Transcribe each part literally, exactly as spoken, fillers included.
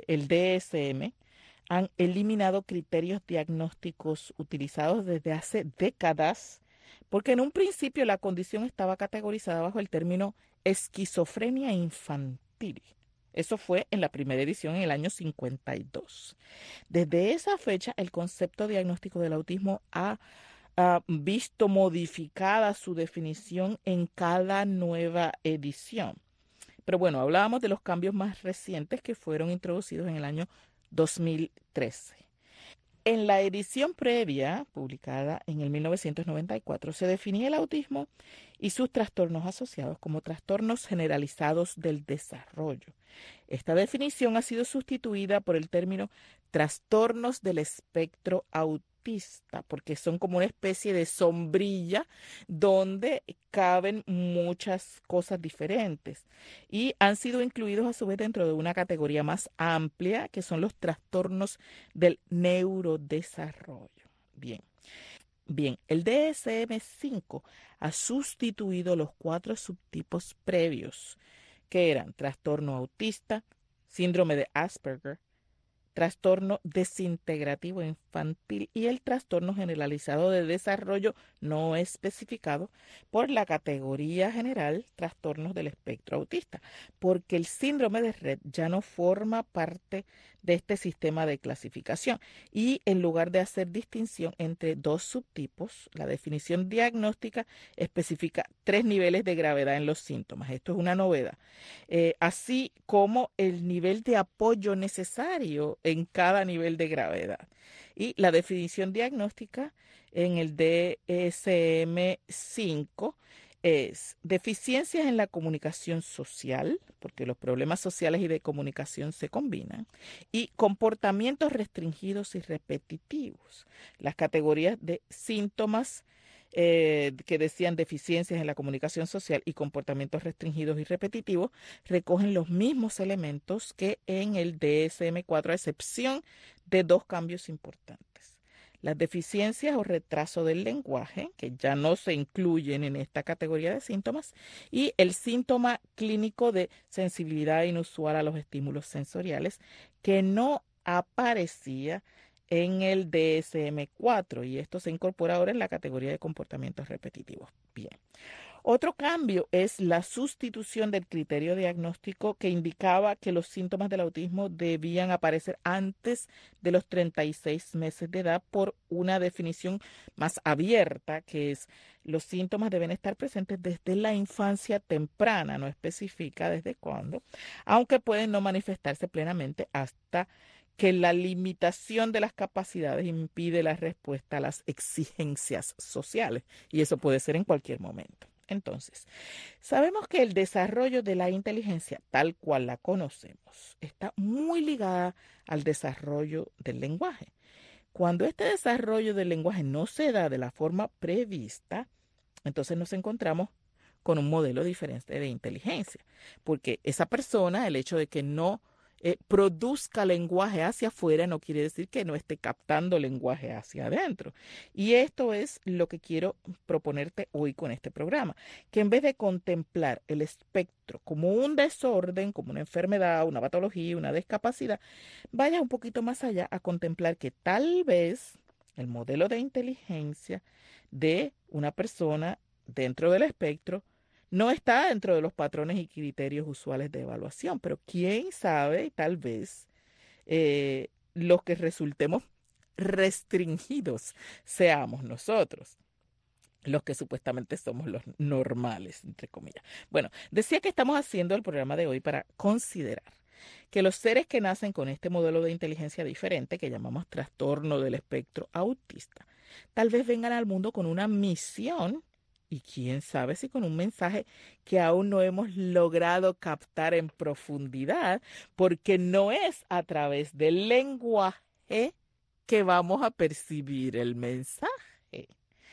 el D S M han eliminado criterios diagnósticos utilizados desde hace décadas, porque en un principio la condición estaba categorizada bajo el término esquizofrenia infantil. Eso fue en la primera edición en el año cincuenta y dos. Desde esa fecha, el concepto diagnóstico del autismo ha ha visto modificada su definición en cada nueva edición. Pero bueno, hablábamos de los cambios más recientes que fueron introducidos en el año dos mil trece. En la edición previa, publicada en el mil novecientos noventa y cuatro, se definía el autismo y sus trastornos asociados como trastornos generalizados del desarrollo. Esta definición ha sido sustituida por el término trastornos del espectro autista, porque son como una especie de sombrilla donde caben muchas cosas diferentes y han sido incluidos a su vez dentro de una categoría más amplia que son los trastornos del neurodesarrollo. Bien. Bien, el D S M cinco ha sustituido los cuatro subtipos previos, que eran trastorno autista, síndrome de Asperger, trastorno desintegrativo infantil y el trastorno generalizado de desarrollo no especificado por la categoría general trastornos del espectro autista, porque el síndrome de Rett ya no forma parte de este sistema de clasificación y en lugar de hacer distinción entre dos subtipos, la definición diagnóstica especifica tres niveles de gravedad en los síntomas. Esto es una novedad. Eh, así como el nivel de apoyo necesario en cada nivel de gravedad. Y la definición diagnóstica en el D S M cinco es deficiencias en la comunicación social, porque los problemas sociales y de comunicación se combinan, y comportamientos restringidos y repetitivos. Las categorías de síntomas eh, que decían deficiencias en la comunicación social y comportamientos restringidos y repetitivos recogen los mismos elementos que en el D S M cuatro, a excepción de dos cambios importantes. Las deficiencias o retraso del lenguaje, que ya no se incluyen en esta categoría de síntomas, y el síntoma clínico de sensibilidad inusual a los estímulos sensoriales, que no aparecía en el D S M cuatro, y esto se incorpora ahora en la categoría de comportamientos repetitivos. Bien. Otro cambio es la sustitución del criterio diagnóstico que indicaba que los síntomas del autismo debían aparecer antes de los treinta y seis meses de edad por una definición más abierta, que es los síntomas deben estar presentes desde la infancia temprana, no especifica desde cuándo, aunque pueden no manifestarse plenamente hasta que la limitación de las capacidades impide la respuesta a las exigencias sociales, y eso puede ser en cualquier momento. Entonces, sabemos que el desarrollo de la inteligencia, tal cual la conocemos, está muy ligada al desarrollo del lenguaje. Cuando este desarrollo del lenguaje no se da de la forma prevista, entonces nos encontramos con un modelo diferente de inteligencia, porque esa persona, el hecho de que no eh, produzca lenguaje hacia afuera no quiere decir que no esté captando lenguaje hacia adentro. Y esto es lo que quiero proponerte hoy con este programa, que en vez de contemplar el espectro como un desorden, como una enfermedad, una patología, una discapacidad, vayas un poquito más allá a contemplar que tal vez el modelo de inteligencia de una persona dentro del espectro no está dentro de los patrones y criterios usuales de evaluación, pero quién sabe, tal vez eh, los que resultemos restringidos seamos nosotros, los que supuestamente somos los normales, entre comillas. Bueno, decía que estamos haciendo el programa de hoy para considerar que los seres que nacen con este modelo de inteligencia diferente, que llamamos trastorno del espectro autista, tal vez vengan al mundo con una misión y quién sabe si con un mensaje que aún no hemos logrado captar en profundidad, porque no es a través del lenguaje que vamos a percibir el mensaje.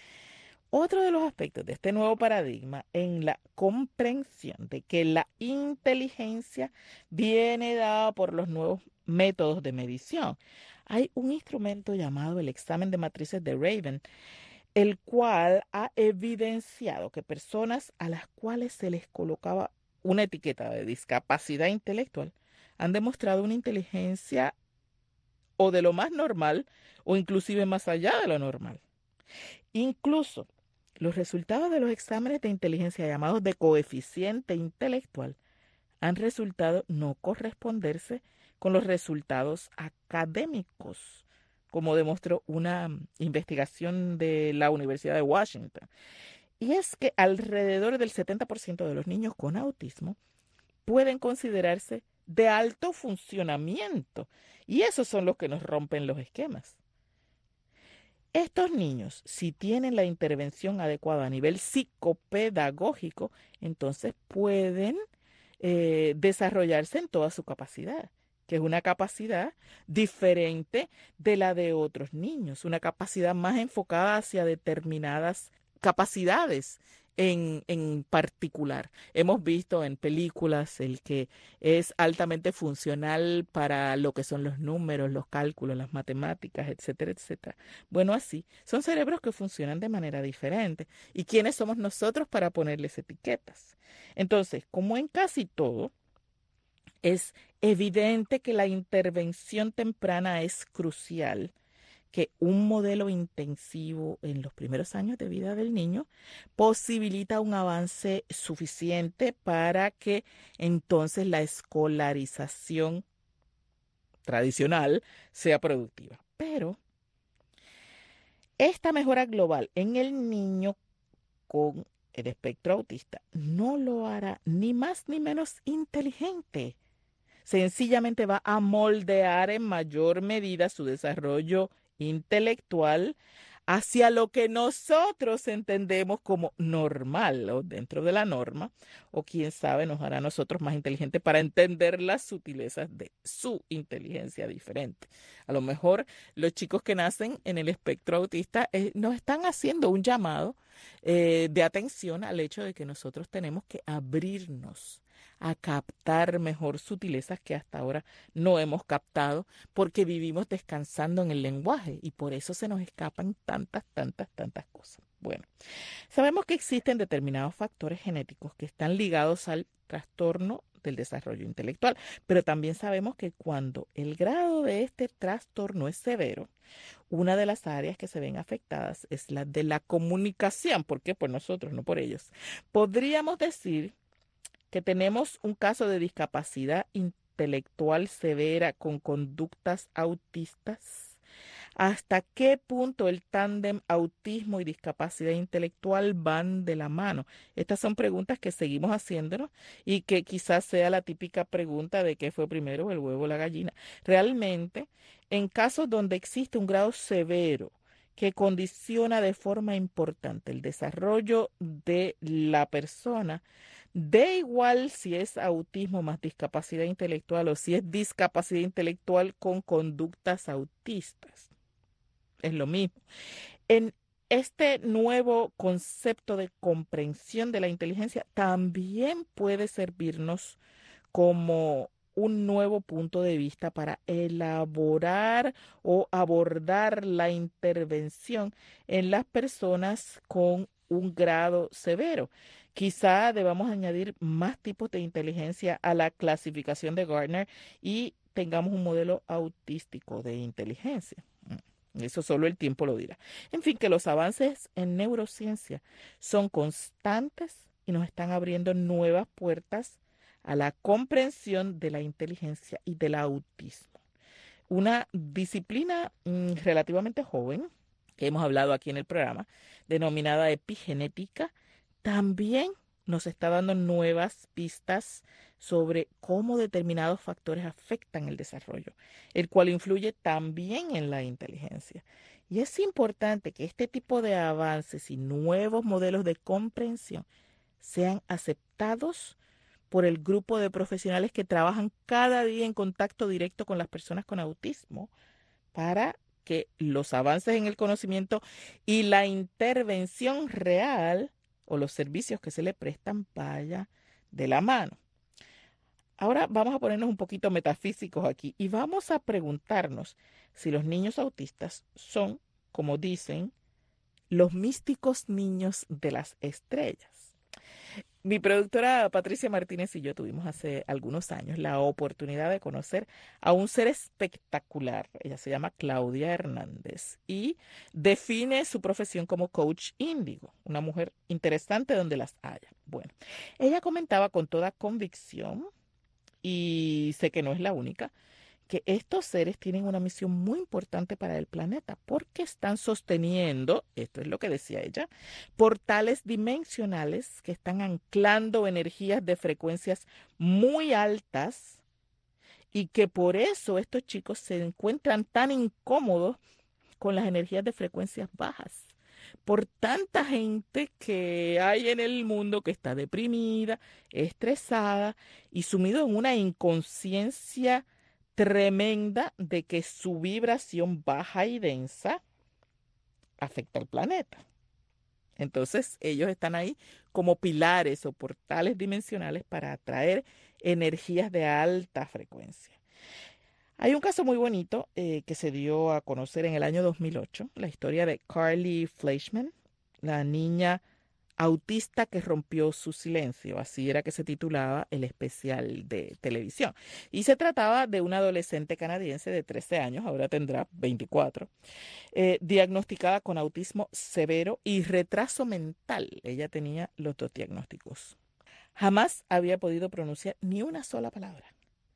Otro de los aspectos de este nuevo paradigma en la comprensión de que la inteligencia viene dada por los nuevos métodos de medición. Hay un instrumento llamado el examen de matrices de Raven, el cual ha evidenciado que personas a las cuales se les colocaba una etiqueta de discapacidad intelectual han demostrado una inteligencia o de lo más normal o inclusive más allá de lo normal. Incluso los resultados de los exámenes de inteligencia llamados de coeficiente intelectual han resultado no corresponderse con los resultados académicos, como demostró una investigación de la Universidad de Washington. Y es que alrededor del setenta por ciento de los niños con autismo pueden considerarse de alto funcionamiento, y esos son los que nos rompen los esquemas. Estos niños, si tienen la intervención adecuada a nivel psicopedagógico, entonces pueden eh, desarrollarse en toda su capacidad, que es una capacidad diferente de la de otros niños, una capacidad más enfocada hacia determinadas capacidades en, en particular. Hemos visto en películas el que es altamente funcional para lo que son los números, los cálculos, las matemáticas, etcétera, etcétera. Bueno, así, son cerebros que funcionan de manera diferente. ¿Y quiénes somos nosotros para ponerles etiquetas? Entonces, como en casi todo, es evidente que la intervención temprana es crucial, que un modelo intensivo en los primeros años de vida del niño posibilita un avance suficiente para que entonces la escolarización tradicional sea productiva. Pero esta mejora global en el niño con el espectro autista no lo hará ni más ni menos inteligente. Sencillamente va a moldear en mayor medida su desarrollo intelectual hacia lo que nosotros entendemos como normal o dentro de la norma, o quién sabe nos hará a nosotros más inteligentes para entender las sutilezas de su inteligencia diferente. A lo mejor los chicos que nacen en el espectro autista eh, nos están haciendo un llamado eh, de atención al hecho de que nosotros tenemos que abrirnos a captar mejor sutilezas que hasta ahora no hemos captado porque vivimos descansando en el lenguaje y por eso se nos escapan tantas, tantas, tantas cosas. Bueno, sabemos que existen determinados factores genéticos que están ligados al trastorno del desarrollo intelectual, pero también sabemos que cuando el grado de este trastorno es severo, una de las áreas que se ven afectadas es la de la comunicación. ¿Por qué? Por nosotros, no por ellos. Podríamos decir que tenemos un caso de discapacidad intelectual severa con conductas autistas. ¿Hasta qué punto el tándem autismo y discapacidad intelectual van de la mano? Estas son preguntas que seguimos haciéndonos y que quizás sea la típica pregunta de qué fue primero, el huevo o la gallina. Realmente, en casos donde existe un grado severo que condiciona de forma importante el desarrollo de la persona, da igual si es autismo más discapacidad intelectual o si es discapacidad intelectual con conductas autistas. Es lo mismo. En este nuevo concepto de comprensión de la inteligencia también puede servirnos como un nuevo punto de vista para elaborar o abordar la intervención en las personas con un grado severo. Quizá debamos añadir más tipos de inteligencia a la clasificación de Gardner y tengamos un modelo autístico de inteligencia. Eso solo el tiempo lo dirá. En fin, que los avances en neurociencia son constantes y nos están abriendo nuevas puertas a la comprensión de la inteligencia y del autismo. Una disciplina mm, relativamente joven, que hemos hablado aquí en el programa, denominada epigenética, también nos está dando nuevas pistas sobre cómo determinados factores afectan el desarrollo, el cual influye también en la inteligencia. Y es importante que este tipo de avances y nuevos modelos de comprensión sean aceptados por el grupo de profesionales que trabajan cada día en contacto directo con las personas con autismo para que los avances en el conocimiento y la intervención real o los servicios que se le prestan vaya de la mano. Ahora vamos a ponernos un poquito metafísicos aquí y vamos a preguntarnos si los niños autistas son, como dicen, los místicos niños de las estrellas. Mi productora Patricia Martínez y yo tuvimos hace algunos años la oportunidad de conocer a un ser espectacular. Ella se llama Claudia Hernández y define su profesión como coach índigo, una mujer interesante donde las haya. Bueno, ella comentaba con toda convicción, y sé que no es la única, que estos seres tienen una misión muy importante para el planeta porque están sosteniendo, esto es lo que decía ella, portales dimensionales que están anclando energías de frecuencias muy altas y que por eso estos chicos se encuentran tan incómodos con las energías de frecuencias bajas. Por tanta gente que hay en el mundo que está deprimida, estresada y sumido en una inconsciencia tremenda de que su vibración baja y densa afecta al planeta. Entonces ellos están ahí como pilares o portales dimensionales para atraer energías de alta frecuencia. Hay un caso muy bonito eh, que se dio a conocer en el año dos mil ocho, la historia de Carly Fleischman, la niña autista que rompió su silencio, así era que se titulaba el especial de televisión. Y se trataba de una adolescente canadiense de trece años, ahora tendrá veinticuatro, eh, diagnosticada con autismo severo y retraso mental. Ella tenía los dos diagnósticos. Jamás había podido pronunciar ni una sola palabra,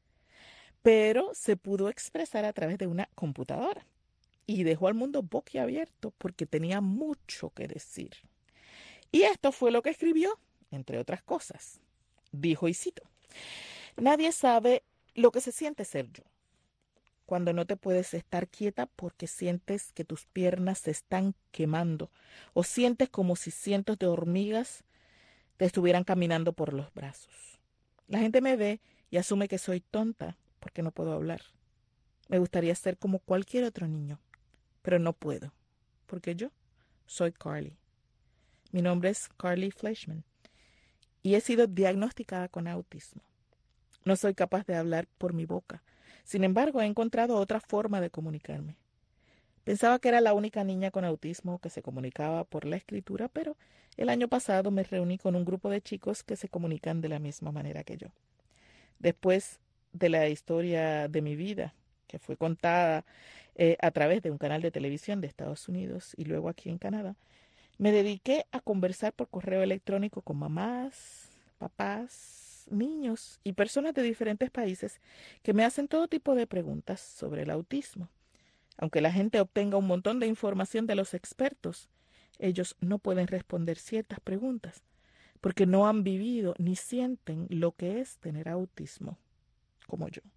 pero se pudo expresar a través de una computadora y dejó al mundo boquiabierto porque tenía mucho que decir. Y esto fue lo que escribió, entre otras cosas. Dijo, y cito, nadie sabe lo que se siente ser yo, cuando no te puedes estar quieta porque sientes que tus piernas se están quemando o sientes como si cientos de hormigas te estuvieran caminando por los brazos. La gente me ve y asume que soy tonta porque no puedo hablar. Me gustaría ser como cualquier otro niño, pero no puedo, porque yo soy Carly. Mi nombre es Carly Fleischman y he sido diagnosticada con autismo. No soy capaz de hablar por mi boca. Sin embargo, he encontrado otra forma de comunicarme. Pensaba que era la única niña con autismo que se comunicaba por la escritura, pero el año pasado me reuní con un grupo de chicos que se comunican de la misma manera que yo. Después de la historia de mi vida, que fue contada eh, a través de un canal de televisión de Estados Unidos y luego aquí en Canadá, me dediqué a conversar por correo electrónico con mamás, papás, niños y personas de diferentes países que me hacen todo tipo de preguntas sobre el autismo. Aunque la gente obtenga un montón de información de los expertos, ellos no pueden responder ciertas preguntas porque no han vivido ni sienten lo que es tener autismo, como yo.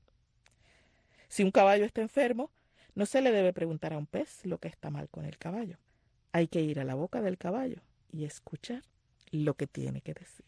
Si un caballo está enfermo, no se le debe preguntar a un pez lo que está mal con el caballo. Hay que ir a la boca del caballo y escuchar lo que tiene que decir.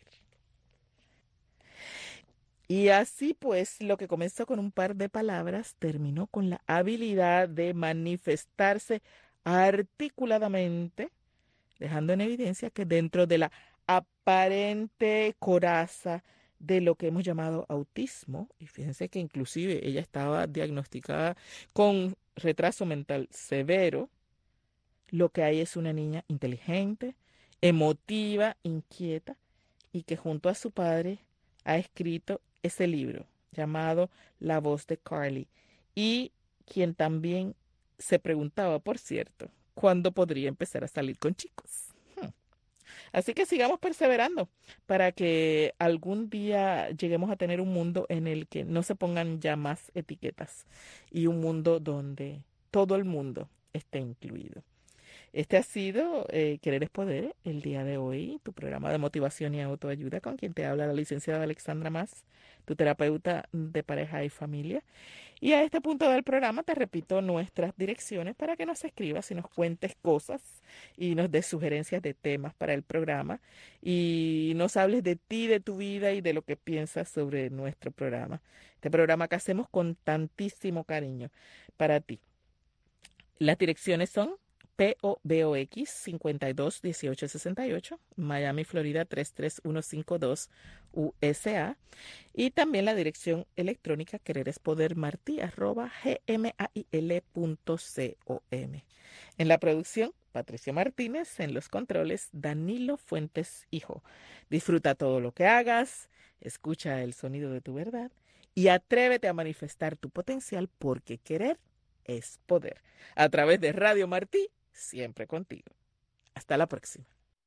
Y así pues, lo que comenzó con un par de palabras terminó con la habilidad de manifestarse articuladamente, dejando en evidencia que dentro de la aparente coraza de lo que hemos llamado autismo, y fíjense que inclusive ella estaba diagnosticada con retraso mental severo, lo que hay es una niña inteligente, emotiva, inquieta, y que junto a su padre ha escrito ese libro llamado La voz de Carly, y quien también se preguntaba, por cierto, cuándo podría empezar a salir con chicos. Hmm. Así que sigamos perseverando para que algún día lleguemos a tener un mundo en el que no se pongan ya más etiquetas y un mundo donde todo el mundo esté incluido. Este ha sido eh, Querer es Poder, el día de hoy, tu programa de motivación y autoayuda con quien te habla la licenciada Alexandra Mas, tu terapeuta de pareja y familia. Y a este punto del programa te repito nuestras direcciones para que nos escribas y nos cuentes cosas y nos des sugerencias de temas para el programa y nos hables de ti, de tu vida y de lo que piensas sobre nuestro programa. Este programa que hacemos con tantísimo cariño para ti. Las direcciones son P O Box cincuenta y dos dieciocho sesenta y ocho, Miami, Florida tres tres uno cinco dos U S A, y también la dirección electrónica quererespodermarti arroba gmail punto com. En la producción, Patricia Martínez en los controles, Danilo Fuentes Hijo. Disfruta todo lo que hagas, escucha el sonido de tu verdad y atrévete a manifestar tu potencial porque querer es poder. A través de Radio Martí, siempre contigo. Hasta la próxima.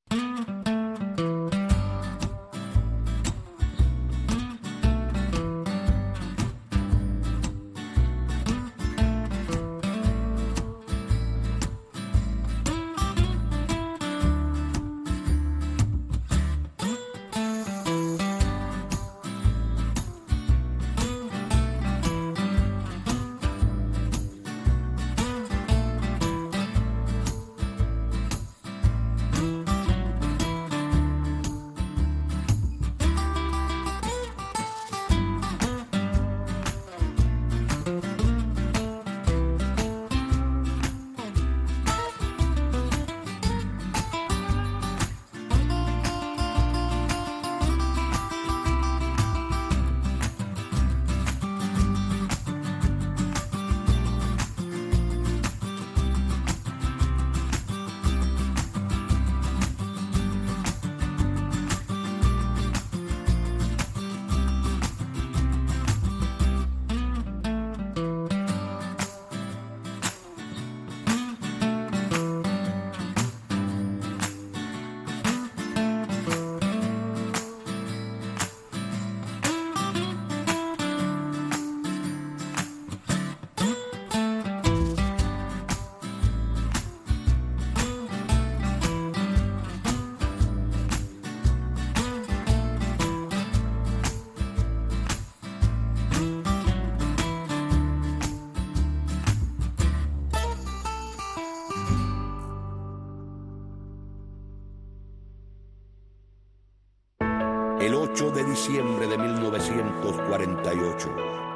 El ocho de diciembre de mil novecientos cuarenta y ocho,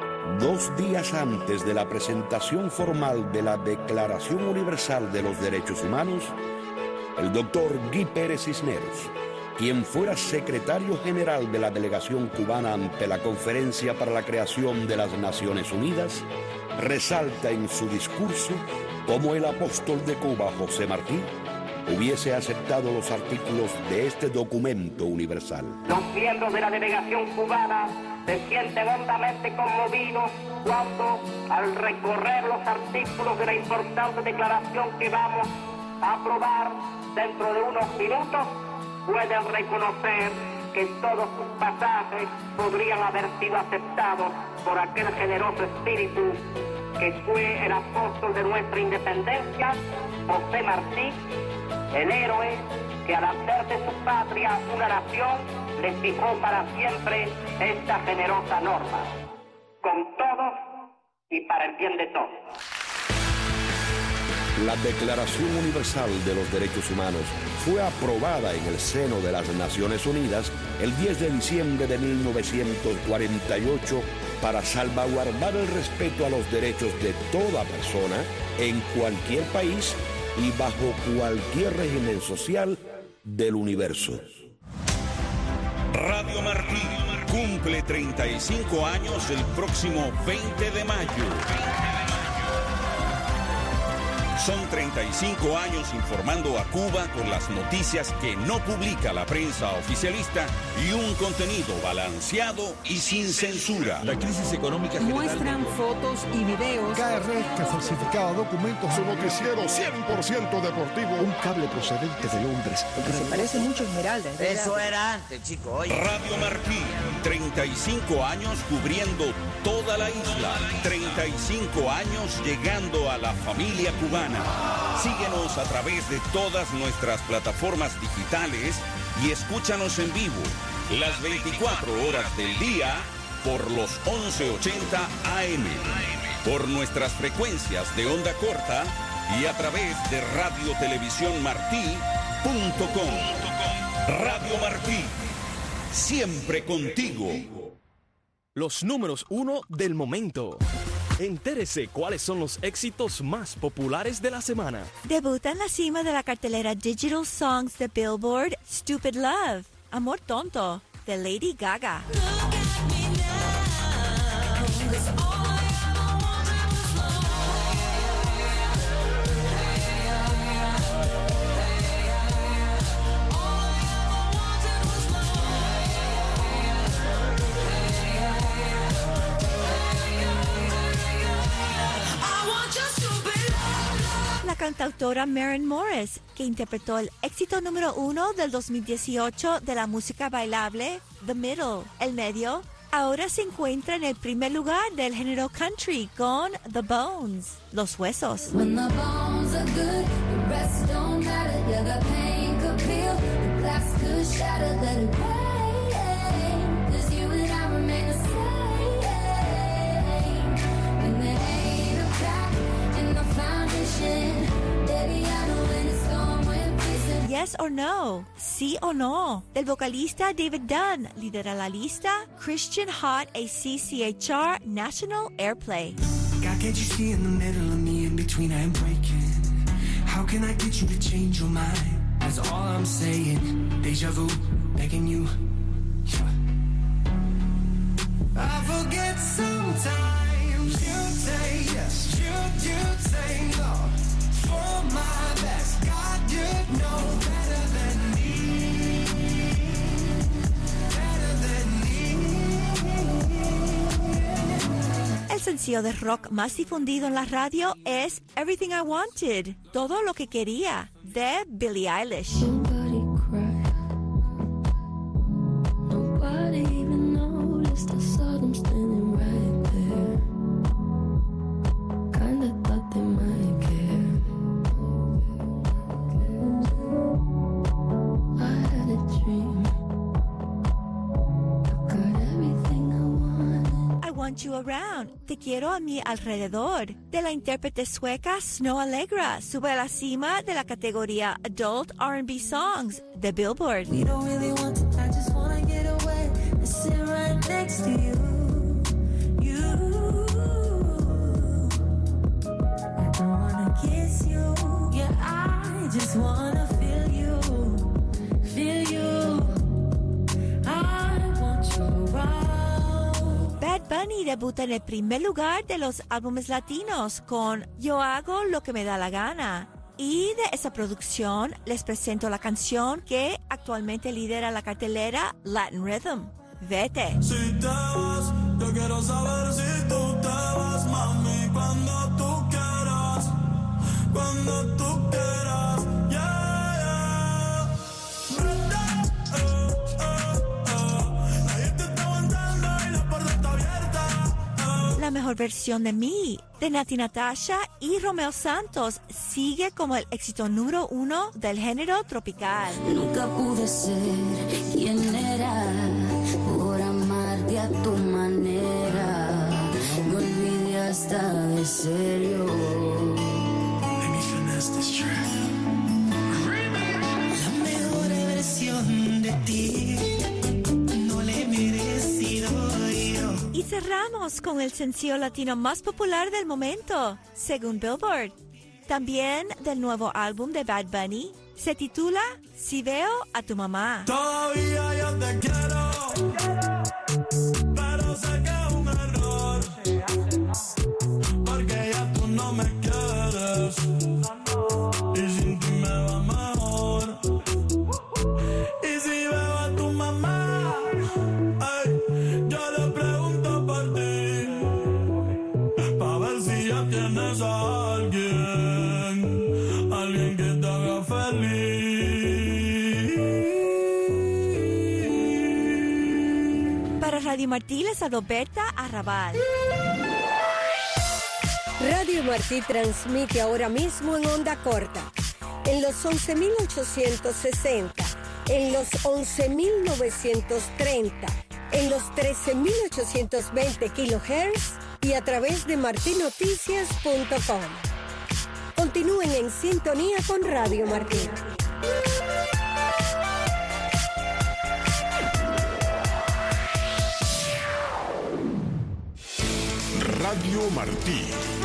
dos días antes de la presentación formal de la Declaración Universal de los Derechos Humanos, el doctor Guy Pérez Cisneros, quien fuera secretario general de la delegación cubana ante la Conferencia para la Creación de las Naciones Unidas, resalta en su discurso cómo el apóstol de Cuba, José Martí, hubiese aceptado los artículos de este documento universal. Los miembros de la delegación cubana se sienten hondamente conmovidos cuando, al recorrer los artículos de la importante declaración que vamos a aprobar dentro de unos minutos, pueden reconocer que todos sus pasajes podrían haber sido aceptados por aquel generoso espíritu que fue el apóstol de nuestra independencia, José Martí, el héroe que al hacer de su patria una nación le fijó para siempre esta generosa norma, con todos y para el bien de todos. La Declaración Universal de los Derechos Humanos fue aprobada en el seno de las Naciones Unidas el diez de diciembre de mil novecientos cuarenta y ocho para salvaguardar el respeto a los derechos de toda persona en cualquier país y bajo cualquier régimen social del universo. Radio Martí cumple treinta y cinco años el próximo veinte de mayo. Son treinta y cinco años informando a Cuba con las noticias que no publica la prensa oficialista y un contenido balanceado y sin censura. La crisis económica general... Muestran fotos y videos. K R que falsificaba documentos. Su noticiero cien por ciento deportivo. Un cable procedente de Londres. Porque se parece mucho a Esmeralda. Eso era antes, chico. Oye. Radio Martí, treinta y cinco años cubriendo toda la isla. treinta y cinco años llegando a la familia cubana. Síguenos a través de todas nuestras plataformas digitales y escúchanos en vivo las veinticuatro horas del día por los once ochenta A M, por nuestras frecuencias de onda corta y a través de radio televisión martí punto com. Radio Martí, siempre contigo. Los números uno del momento. Entérese cuáles son los éxitos más populares de la semana. Debuta en la cima de la cartelera Digital Songs de Billboard, Stupid Love, Amor Tonto, de Lady Gaga. cantautora Maren Morris, que interpretó el éxito número uno del dos mil dieciocho de la música bailable, The Middle, el medio. Ahora se encuentra en el primer lugar del género country con The Bones, los huesos. When the bones are good, the rest don't matter. Yeah, the pain could peel, the glass could shatter, let it rain. 'Cause you and I remain the same. When there ain't a crack in the foundation, baby, I know when it's gone, when pieces. Yes or no, sí o no, del vocalista David Dunn, lidera la lista Christian Hot A C C H R National Airplay. God, can't you see in the middle of me, in between I am breaking? How can I get you to change your mind? That's all I'm saying. Deja vu, begging you. Yeah. I forget sometimes you say yes, you, you say no. For my best, God, you know better than me. Better than me. El sencillo de rock más difundido en la radio es Everything I Wanted, todo lo que quería, de Billie Eilish. Nobody cried. Nobody even noticed. I saw them standing right there. Kinda thought they might care. I had a dream. I got everything I wanted. I Want You Around, Te Quiero a Mi Alrededor, de la intérprete sueca Snow Allegra, sube a la cima de la categoría Adult R and B Songs de Billboard. We don't really want to, I just wanna get away and sit right next to you. You. I don't wanna kiss you. Yeah, I just wanna feel you. Feel you. I want you around. Bad Bunny debuta en el primer lugar de los álbumes latinos con Yo Hago Lo Que Me Da La Gana. Y de esa producción les presento la canción que actualmente lidera la cartelera Latin Rhythm, Vete. Si te vas, yo quiero saber si tú te vas, mami, cuando tú quieras, cuando tú quieras, yeah, yeah. Vete, eh, eh, eh. Nadie te está aguantando y la puerta está abierta, eh. La mejor versión de mí, de Nati Natasha y Romeo Santos, sigue como el éxito número uno del género tropical. Nunca pude ser quien era por amarte a tu manera. Me olvidé hasta de serio. Let me finesse this track. La mejor versión de ti no le he merecido yo. Y cerramos con el sencillo latino más popular del momento, según Billboard. También del nuevo álbum de Bad Bunny, se titula Si Veo a Tu Mamá. Todavía yo te quiero, pero sé que es un error, porque ya tú no me quieres, y sin ti me va mejor. Y si veo a tu mamá, ay, yo le pregunto por ti, pa' ver si ya tienes a alguien, alguien que te haga feliz. Para Radio Martí les habló Berta Arrabal. Radio Martí transmite ahora mismo en onda corta, en los once mil ochocientos sesenta, en los once mil novecientos treinta, en los trece mil ochocientos veinte kilohertz y a través de martinoticias punto com. Continúen en sintonía con Radio Martí. Radio Martí.